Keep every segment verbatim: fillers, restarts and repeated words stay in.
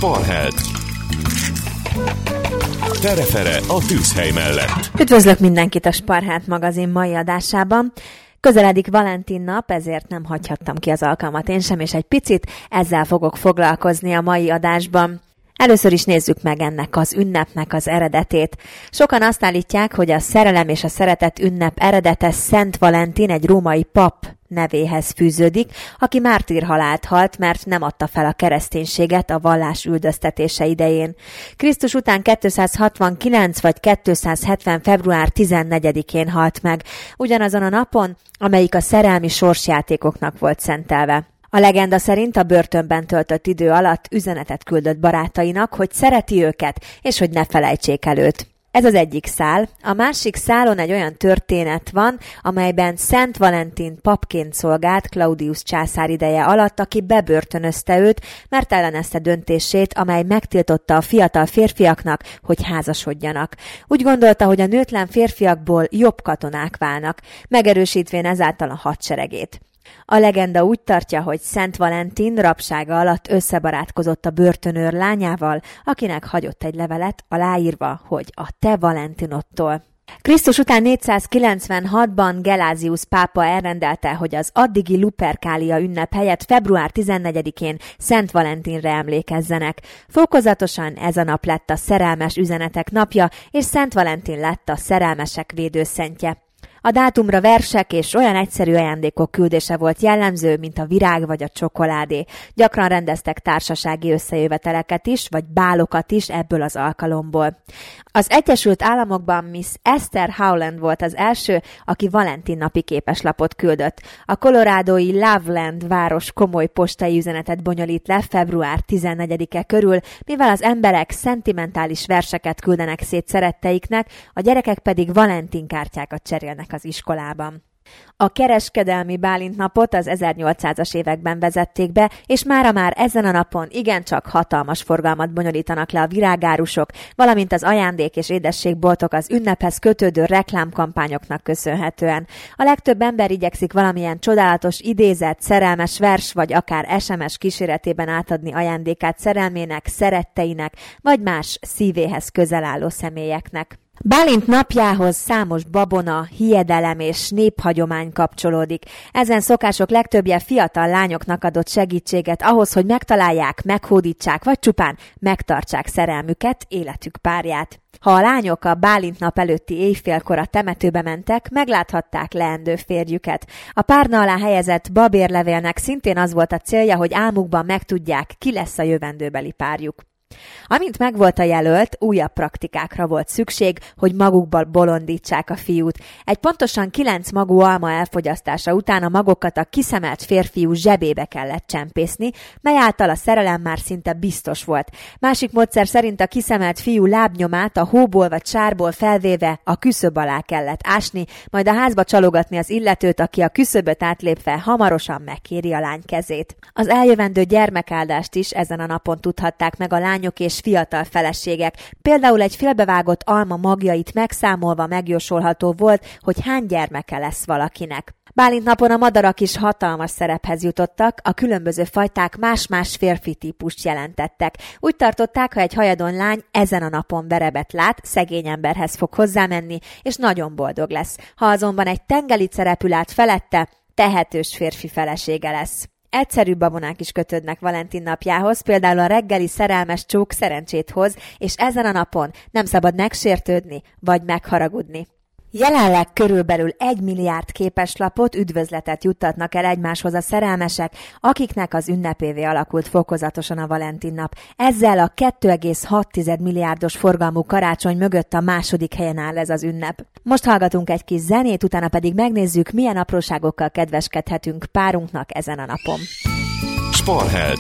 Sparheld. Tere-fere a tűzhely mellett. Üdvözlök mindenkit a Sparheld magazin mai adásában. Közeledik Valentin nap, ezért nem hagyhattam ki az alkalmat én sem, és egy picit ezzel fogok foglalkozni a mai adásban. Először is nézzük meg ennek az ünnepnek az eredetét. Sokan azt állítják, hogy a szerelem és a szeretet ünnep eredete Szent Valentin, egy római pap nevéhez fűződik, aki mártírhalált halt, mert nem adta fel a kereszténységet a vallás üldöztetése idején. Krisztus után kétszázhatvankilenc vagy kétszázhetven február tizennegyedikén halt meg, ugyanazon a napon, amelyik a szerelmi sorsjátékoknak volt szentelve. A legenda szerint a börtönben töltött idő alatt üzenetet küldött barátainak, hogy szereti őket, és hogy ne felejtsék el őt. Ez az egyik szál. A másik szálon egy olyan történet van, amelyben Szent Valentin papként szolgált Claudius császár ideje alatt, aki bebörtönözte őt, mert ellenezte döntését, amely megtiltotta a fiatal férfiaknak, hogy házasodjanak. Úgy gondolta, hogy a nőtlen férfiakból jobb katonák válnak, megerősítvén ezáltal a hadseregét. A legenda úgy tartja, hogy Szent Valentin rabsága alatt összebarátkozott a börtönőr lányával, akinek hagyott egy levelet aláírva, hogy a te Valentinodtól. Krisztus után négyszázkilencvenhatban Gelázius pápa elrendelte, hogy az addigi Lupercalia ünnep helyett február tizennegyedikén Szent Valentinre emlékezzenek. Fokozatosan ez a nap lett a szerelmes üzenetek napja, és Szent Valentin lett a szerelmesek védőszentje. A dátumra versek és olyan egyszerű ajándékok küldése volt jellemző, mint a virág vagy a csokoládé. Gyakran rendeztek társasági összejöveteleket is, vagy bálokat is ebből az alkalomból. Az Egyesült Államokban Miss Esther Howland volt az első, aki Valentin napi képeslapot küldött. A colorádói Loveland város komoly postai üzenetet bonyolít le február tizennegyedike körül, mivel az emberek szentimentális verseket küldenek szét szeretteiknek, a gyerekek pedig Valentin kártyákat cserélnek az iskolában. A kereskedelmi Bálint napot az ezernyolcszázas években vezették be, és mára már ezen a napon igencsak hatalmas forgalmat bonyolítanak le a virágárusok, valamint az ajándék- és édességboltok az ünnephez kötődő reklámkampányoknak köszönhetően. A legtöbb ember igyekszik valamilyen csodálatos idézet, szerelmes vers, vagy akár es em es kíséretében átadni ajándékát szerelmének, szeretteinek, vagy más szívéhez közel álló személyeknek. Bálint napjához számos babona, hiedelem és néphagyomány kapcsolódik. Ezen szokások legtöbbje fiatal lányoknak adott segítséget ahhoz, hogy megtalálják, meghódítsák, vagy csupán megtartsák szerelmüket, életük párját. Ha a lányok a Bálint nap előtti éjfélkor a temetőbe mentek, megláthatták leendő férjüket. A párna alá helyezett babérlevélnek szintén az volt a célja, hogy álmukban megtudják, ki lesz a jövendőbeli párjuk. Amint megvolt a jelölt, újabb praktikákra volt szükség, hogy magukból bolondítsák a fiút. Egy pontosan kilenc magú alma elfogyasztása után a magokat a kiszemelt férfiú zsebébe kellett csempészni, mely által a szerelem már szinte biztos volt. Másik módszer szerint a kiszemelt fiú lábnyomát a hóból vagy sárból felvéve a küszöb alá kellett ásni, majd a házba csalogatni az illetőt, aki a küszöböt átlépve hamarosan megkéri a lány kezét. Az eljövendő gyermekáldást is ezen a napon tudhatták meg a lány és fiatal feleségek. Például egy félbevágott alma magjait megszámolva megjósolható volt, hogy hány gyermeke lesz valakinek. Bálint napon a madarak is hatalmas szerephez jutottak, a különböző fajták más-más férfi típust jelentettek. Úgy tartották, ha egy hajadon lány ezen a napon verebet lát, szegény emberhez fog hozzámenni, és nagyon boldog lesz. Ha azonban egy tengelice repül át felette, tehetős férfi felesége lesz. Egyszerűbb babonák is kötődnek Valentin napjához, például a reggeli szerelmes csók szerencsét hoz, és ezen a napon nem szabad megsértődni vagy megharagudni. Jelenleg körülbelül egy milliárd képeslapot, üdvözletet juttatnak el egymáshoz a szerelmesek, akiknek az ünnepévé alakult fokozatosan a Valentin nap. Ezzel a két egész hat milliárdos forgalmú karácsony mögött a második helyen áll ez az ünnep. Most hallgatunk egy kis zenét, utána pedig megnézzük, milyen apróságokkal kedveskedhetünk párunknak ezen a napon. Sparheld.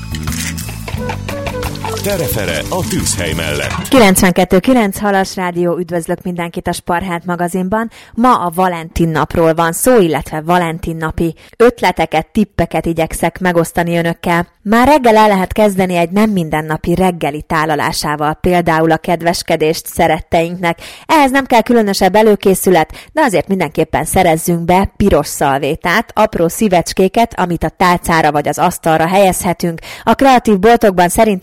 Tere-fere a tűzhely mellett. kilencvenkettő kilenc Halas Rádió, üdvözlök mindenkit a Sparheld magazinban. Ma a Valentin napról van szó, illetve Valentin napi ötleteket, tippeket igyekszek megosztani önökkel. Már reggel el lehet kezdeni egy nem mindennapi reggeli tálalásával, például a kedveskedést szeretteinknek. Ehhez nem kell különösebb előkészület, de azért mindenképpen szerezzünk be piros szalvétát, apró szívecskéket, amit a tálcára vagy az asztalra helyezhetünk. A kreatív boltokban szerintem ilyenkor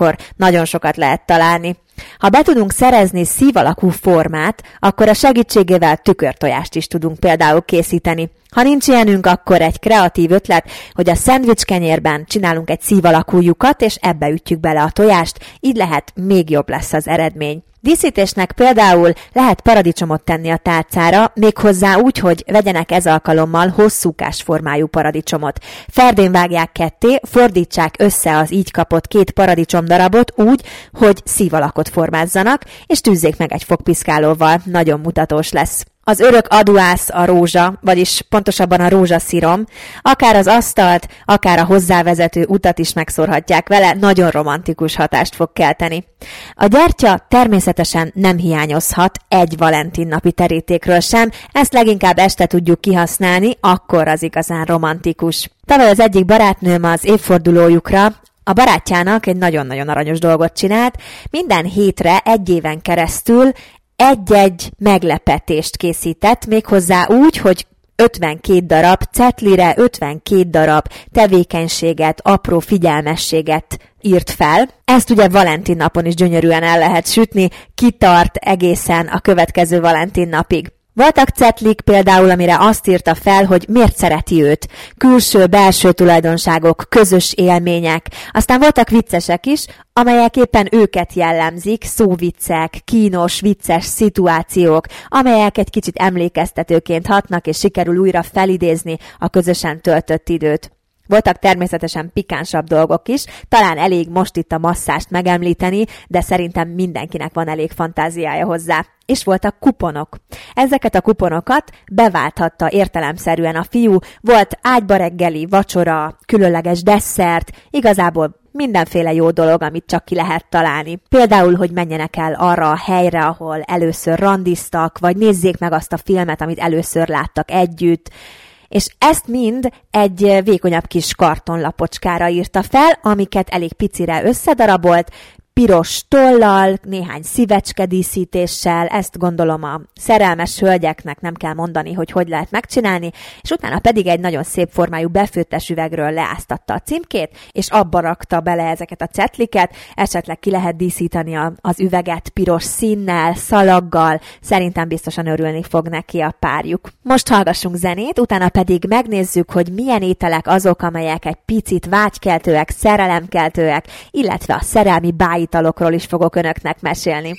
akkor nagyon sokat lehet találni. Ha be tudunk szerezni szív alakú formát, akkor a segítségével tükörtojást is tudunk például készíteni. Ha nincs ilyenünk, akkor egy kreatív ötlet, hogy a szendvicskenyérben csinálunk egy szív alakú lyukat, és ebbe ütjük bele a tojást, így lehet még jobb lesz az eredmény. Díszítésnek például lehet paradicsomot tenni a tálcára, méghozzá úgy, hogy vegyenek ez alkalommal hosszúkás formájú paradicsomot. Ferdén vágják ketté, fordítsák össze az így kapott két paradicsom darabot úgy, hogy szív alakot formázzanak, és tűzzék meg egy fogpiszkálóval, nagyon mutatós lesz. Az örök aduász a rózsa, vagyis pontosabban a rózsaszírom, akár az asztalt, akár a hozzávezető utat is megszórhatják vele, nagyon romantikus hatást fog kelteni. A gyertya természetesen nem hiányozhat egy Valentin napi terítékről sem, ezt leginkább este tudjuk kihasználni, akkor az igazán romantikus. Tavaly az egyik barátnőm az évfordulójukra a barátjának egy nagyon-nagyon aranyos dolgot csinált, minden hétre egy éven keresztül egy-egy meglepetést készített, méghozzá úgy, hogy ötvenkét darab cetlire, ötvenkét darab tevékenységet, apró figyelmességet írt fel. Ezt ugye Valentin napon is gyönyörűen el lehet sütni, kitart egészen a következő Valentin napig. Voltak cetlik például, amire azt írta fel, hogy miért szereti őt. Külső-belső tulajdonságok, közös élmények. Aztán voltak viccesek is, amelyek éppen őket jellemzik, szóviccek, kínos, vicces szituációk, amelyek egy kicsit emlékeztetőként hatnak, és sikerül újra felidézni a közösen töltött időt. Voltak természetesen pikánsabb dolgok is, talán elég most itt a masszást megemlíteni, de szerintem mindenkinek van elég fantáziája hozzá. És voltak kuponok. Ezeket a kuponokat beválthatta értelemszerűen a fiú, volt ágyba reggeli, vacsora, különleges desszert, igazából mindenféle jó dolog, amit csak ki lehet találni. Például, hogy menjenek el arra a helyre, ahol először randiztak, vagy nézzék meg azt a filmet, amit először láttak együtt. És ezt mind egy vékonyabb kis kartonlapocskára írta fel, amiket elég picire összedarabolt, piros tollal, néhány szívecske díszítéssel, ezt gondolom a szerelmes hölgyeknek nem kell mondani, hogy hogy lehet megcsinálni, és utána pedig egy nagyon szép formájú befőttes üvegről leáztatta a címkét, és abba rakta bele ezeket a cetliket, esetleg ki lehet díszíteni a, az üveget piros színnel, szalaggal, szerintem biztosan örülni fog neki a párjuk. Most hallgassunk zenét, utána pedig megnézzük, hogy milyen ételek azok, amelyek egy picit vágykeltőek, szerelemkeltőek, illetve a szerelmi báj italokról is fogok önöknek mesélni.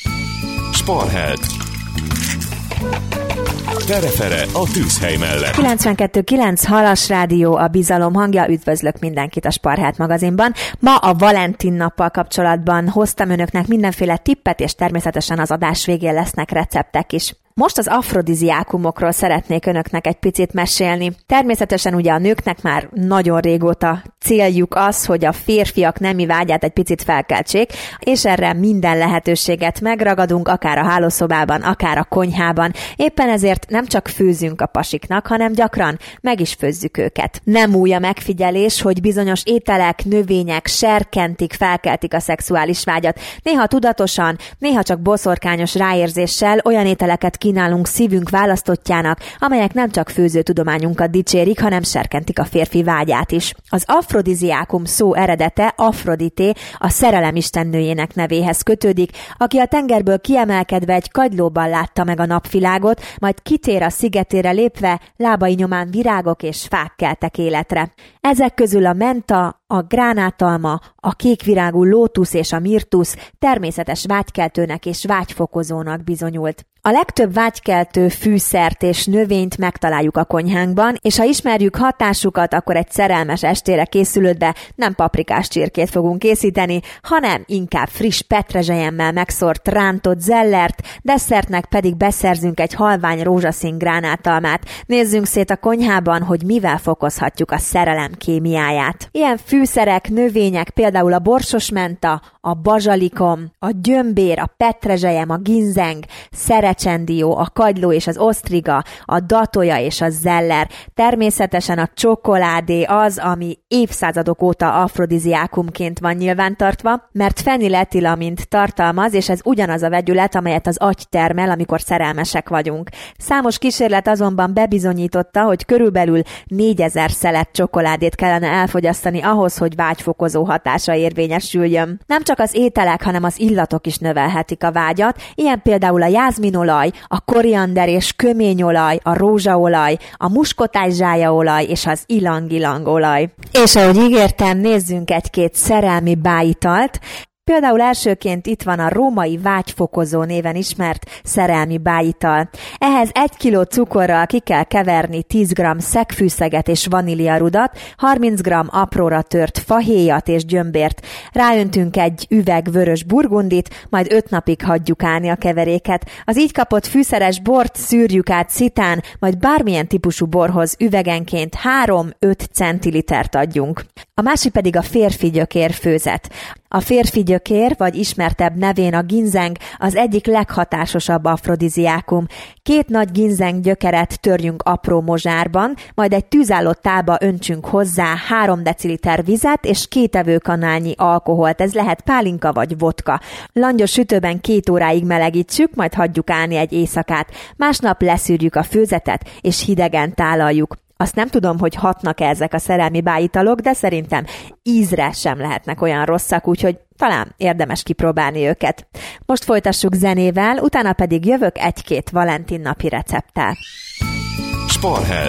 Sparheld. Tere-fere a tűzhely mellett. kilencvenkettő kilenc Halas Rádió, a bizalom hangja, üdvözlök mindenkit a Sparheld magazinban. Ma a Valentin nappal kapcsolatban hoztam önöknek mindenféle tippet, és természetesen az adás végén lesznek receptek is. Most az afrodiziákumokról szeretnék önöknek egy picit mesélni. Természetesen ugye a nőknek már nagyon régóta céljuk az, hogy a férfiak nemi vágyát egy picit felkeltsék, és erre minden lehetőséget megragadunk, akár a hálószobában, akár a konyhában. Éppen ezért nem csak főzünk a pasiknak, hanem gyakran meg is főzzük őket. Nem új a megfigyelés, hogy bizonyos ételek, növények serkentik, felkeltik a szexuális vágyat. Néha tudatosan, néha csak boszorkányos ráérzéssel olyan ételeket kínálunk szívünk választottjának, amelyek nem csak főzőtudományunkat dicsérik, hanem serkentik a férfi vágyát is. Az afrodiziákum szó eredete Afrodité, a szerelem istennőjének nevéhez kötődik, aki a tengerből kiemelkedve egy kagylóban látta meg a napvilágot, majd kitér a szigetére lépve, lábai nyomán virágok és fák keltek életre. Ezek közül a menta, a gránátalma, a kékvirágú lótusz és a mirtusz természetes vágykeltőnek és vágyfokozónak bizonyult. A legtöbb vágykeltő fűszert és növényt megtaláljuk a konyhánkban, és ha ismerjük hatásukat, akkor egy szerelmes estére készülődve nem paprikás csirkét fogunk készíteni, hanem inkább friss petrezselyemmel megszórt rántott zellert, desszertnek pedig beszerzünk egy halvány rózsaszín gránátalmát. Nézzünk szét a konyhában, hogy mivel fokozhatjuk a szerelem kémiáját. Ilyen fűszerek, növények, például a borsos menta, a bazsalikom, a gyömbér, a petrezselyem, a ginzeng, szerecsendió, a kagyló és az osztriga, a datolya és a zeller. Természetesen a csokoládé az, ami évszázadok óta afrodiziákumként van nyilvántartva, mert feniletilamint tartalmaz, és ez ugyanaz a vegyület, amelyet az agy termel, amikor szerelmesek vagyunk. Számos kísérlet azonban bebizonyította, hogy körülbelül négyezer szelet csokoládét kellene elfogyasztani ahhoz, ahhoz, hogy vágyfokozó hatása érvényesüljön. Nem csak az ételek, hanem az illatok is növelhetik a vágyat, ilyen például a jázminolaj, a koriander és köményolaj, a rózsaolaj, a muskotás zsájaolaj és az ilang-ilang-olaj. És ahogy ígértem, nézzünk egy-két szerelmi bájitalt. Például elsőként itt van a római vágyfokozó néven ismert szerelmi bájital. Ehhez egy kiló cukorral ki kell keverni tíz gramm szegfűszeget és vaníliarudat, harminc gramm apróra tört fahéjat és gyömbért. Ráöntünk egy üveg vörös burgundit, majd öt napig hagyjuk állni a keveréket. Az így kapott fűszeres bort szűrjük át szitán, majd bármilyen típusú borhoz üvegenként három-öt centilitert adjunk. A másik pedig a férfi gyökér főzet. A férfi gyökér, vagy ismertebb nevén a ginzeng, az egyik leghatásosabb afrodiziákum. Két nagy ginzeng gyökeret törjünk apró mozsárban, majd egy tűzálló tálba öntsünk hozzá három deciliter vizet és két evőkanálnyi alkoholt, ez lehet pálinka vagy vodka. Langyos sütőben két óráig melegítsük, majd hagyjuk állni egy éjszakát. Másnap leszűrjük a főzetet és hidegen tálaljuk. Azt nem tudom, hogy hatnak-e ezek a szerelmi bájitalok, de szerintem ízre sem lehetnek olyan rosszak, úgyhogy talán érdemes kipróbálni őket. Most folytassuk zenével, utána pedig jövök egy-két Valentin napi recepttel. Sparheld.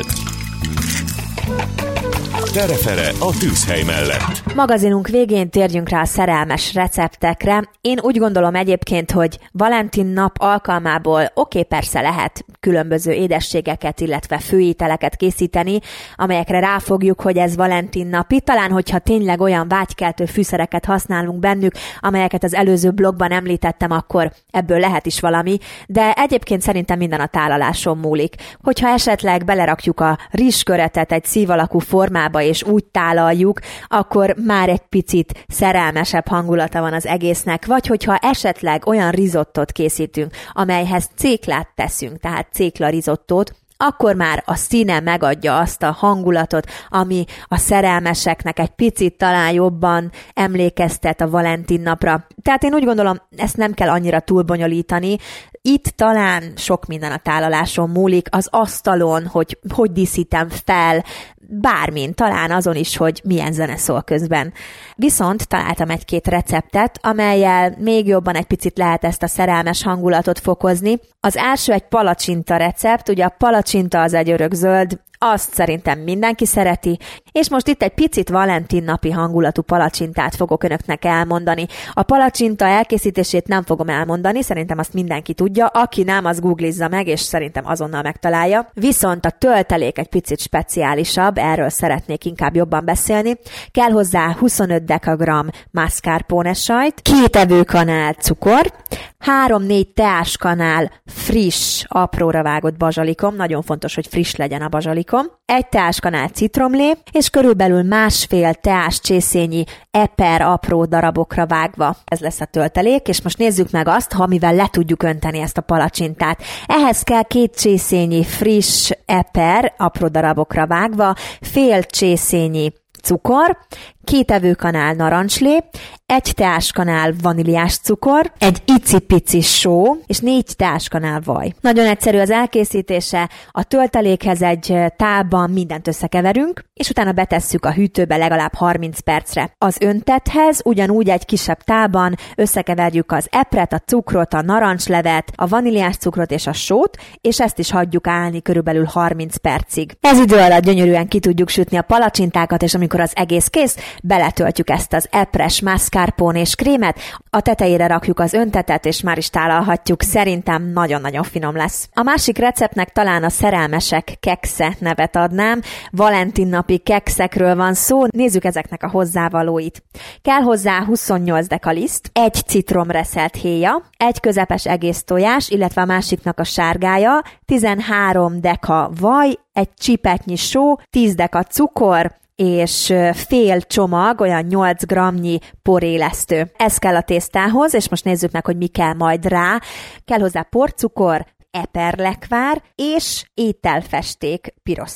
Tere-fere a tűzhely mellett. Magazinunk végén térjünk rá a szerelmes receptekre. Én úgy gondolom egyébként, hogy Valentin nap alkalmából oké, okay, persze lehet különböző édességeket, illetve főételeket készíteni, amelyekre ráfogjuk, hogy ez Valentin napi. Talán, hogyha tényleg olyan vágykeltő fűszereket használunk bennük, amelyeket az előző blogban említettem, akkor ebből lehet is valami, de egyébként szerintem minden a tálaláson múlik. Hogyha esetleg belerakjuk a rizsköretet egy szív alakú formába, és úgy tálaljuk, akkor már egy picit szerelmesebb hangulata van az egésznek, vagy hogyha esetleg olyan rizottót készítünk, amelyhez céklát teszünk, tehát cékla rizottót, akkor már a színe megadja azt a hangulatot, ami a szerelmeseknek egy picit talán jobban emlékeztet a Valentin napra. Tehát én úgy gondolom, ezt nem kell annyira túlbonyolítani. Itt talán sok minden a tálaláson múlik, az asztalon, hogy hogy díszítem fel, bármin, talán azon is, hogy milyen zene szól közben. Viszont találtam egy-két receptet, amellyel még jobban egy picit lehet ezt a szerelmes hangulatot fokozni. Az első egy palacsinta recept, ugye a palacsinta az egy örökzöld, azt szerintem mindenki szereti, és most itt egy picit Valentin napi hangulatú palacsintát fogok önöknek elmondani. A palacsinta elkészítését nem fogom elmondani, szerintem azt mindenki tudja, aki nem, az googlizza meg, és szerintem azonnal megtalálja. Viszont a töltelék egy picit speciálisabb, erről szeretnék inkább jobban beszélni. Kell hozzá huszonöt dekagramm mascarpone sajt, két evőkanál cukor, három-négy teáskanál friss, apróra vágott bazsalikom, nagyon fontos, hogy friss legyen a bazsalikom, egy teáskanál citromlé, és körülbelül másfél teás csészényi eper apró darabokra vágva. Ez lesz a töltelék, és most nézzük meg azt, ha mivel le tudjuk önteni ezt a palacsintát. Ehhez kell két csészényi friss eper apró darabokra vágva, fél csészényi cukor, két evőkanál narancslé, egy teáskanál vaníliás cukor, egy icipici só, és négy teáskanál vaj. Nagyon egyszerű az elkészítése, a töltelékhez egy tálban mindent összekeverünk, és utána betesszük a hűtőbe legalább harminc percre. Az öntethez ugyanúgy egy kisebb tálban összekeverjük az epret, a cukrot, a narancslevet, a vaníliás cukrot és a sót, és ezt is hagyjuk állni körülbelül harminc percig. Ez idő alatt gyönyörűen ki tudjuk sütni a palacsintákat, és amikor az egész kész, beletöltjük ezt az epres mascarpone-s krémet, a tetejére rakjuk az öntetet, és már is tálalhatjuk. Szerintem nagyon-nagyon finom lesz. A másik receptnek talán a szerelmesek keksze nevet adnám. Valentin napi kekszekről van szó. Nézzük ezeknek a hozzávalóit. Kell hozzá huszonnyolc deka liszt, egy citromreszelt héja, egy közepes egész tojás, illetve a másiknak a sárgája, tizenhárom deka vaj, egy csipetnyi só, tíz deka cukor, és fél csomag, olyan nyolc grammnyi porélesztő. Ez kell a tésztához, és most nézzük meg, hogy mi kell majd rá. Kell hozzá porcukor, eperlekvár és ételfesték piros színű.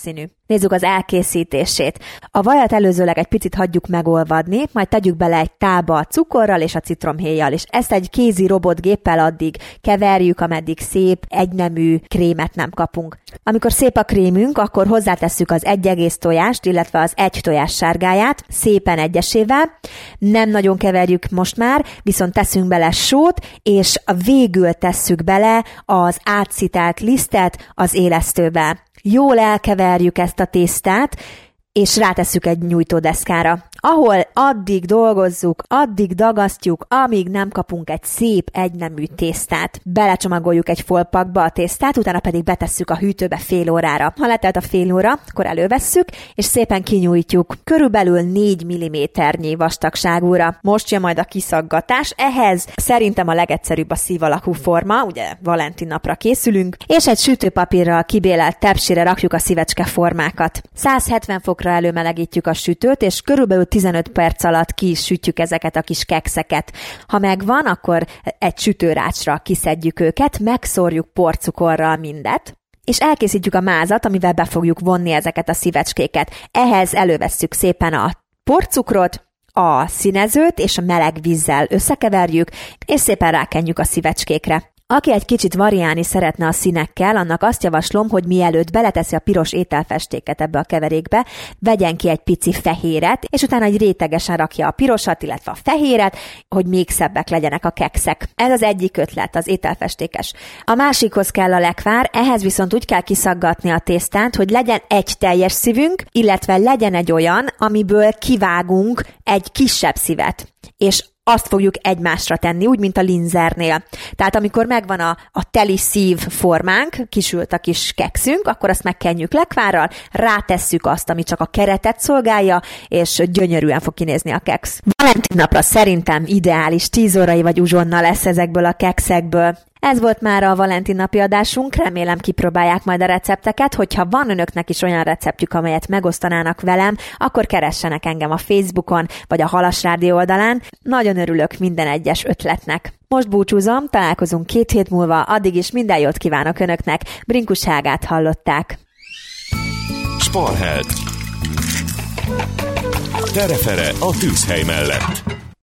Nézzük az elkészítését. A vajat előzőleg egy picit hagyjuk megolvadni, majd tegyük bele egy tálba a cukorral és a citromhéjjal, és ezt egy kézi robotgéppel addig keverjük, ameddig szép, egynemű krémet nem kapunk. Amikor szép a krémünk, akkor hozzátesszük az egy egész tojást, illetve az egy tojás sárgáját, szépen egyesével. Nem nagyon keverjük most már, viszont teszünk bele sót, és végül tesszük bele az átszitált lisztet az élesztőbe. Jól elkeverjük ezt a tésztát, és rátesszük egy nyújtódeszkára, ahol addig dolgozzuk, addig dagasztjuk, amíg nem kapunk egy szép, egynemű tésztát. Belecsomagoljuk egy folpakba a tésztát, utána pedig betesszük a hűtőbe fél órára. Ha letelt a fél óra, akkor elővesszük, és szépen kinyújtjuk, körülbelül négy milliméternyi vastagságúra. Most jön majd a kiszaggatás, ehhez szerintem a legegyszerűbb a szív alakú forma, ugye Valentin napra készülünk, és egy sütőpapírral kibélelt tepsire rakjuk a szívecske formákat. száz hetven fokra előmelegítjük a sütőt, és körülbelül tizenöt perc alatt ki is sütjük ezeket a kis kekszeket. Ha megvan, akkor egy sütőrácsra kiszedjük őket, megszórjuk porcukorral mindet, és elkészítjük a mázat, amivel be fogjuk vonni ezeket a szívecskéket. Ehhez elővesszük szépen a porcukrot, a színezőt és a meleg vízzel összekeverjük, és szépen rákenjük a szívecskékre. Aki egy kicsit variálni szeretne a színekkel, annak azt javaslom, hogy mielőtt beleteszi a piros ételfestéket ebbe a keverékbe, vegyen ki egy pici fehéret, és utána egy rétegesen rakja a pirosat, illetve a fehéret, hogy még szebbek legyenek a kekszek. Ez az egyik ötlet, az ételfestékes. A másikhoz kell a lekvár, ehhez viszont úgy kell kiszaggatni a tésztát, hogy legyen egy teljes szívünk, illetve legyen egy olyan, amiből kivágunk egy kisebb szívet. És azt fogjuk egymásra tenni, úgy, mint a linzernél. Tehát amikor megvan a, a teli szív formánk, kisült a kis kekszünk, akkor azt megkenjük lekvárral, rátesszük azt, ami csak a keretet szolgálja, és gyönyörűen fog kinézni a keksz. Valentin napra szerintem ideális tíz órai vagy uzsonna lesz ezekből a kekszekből. Ez volt már a Valentin napi adásunk, remélem kipróbálják majd a recepteket, hogyha van önöknek is olyan receptjük, amelyet megosztanának velem, akkor keressenek engem a Facebookon, vagy a Halas Rádió oldalán. Nagyon örülök minden egyes ötletnek. Most búcsúzom, találkozunk két hét múlva, addig is minden jót kívánok önöknek, Brinkus Ágát hallották. Sparheld. Terefere a tűzhely mellett.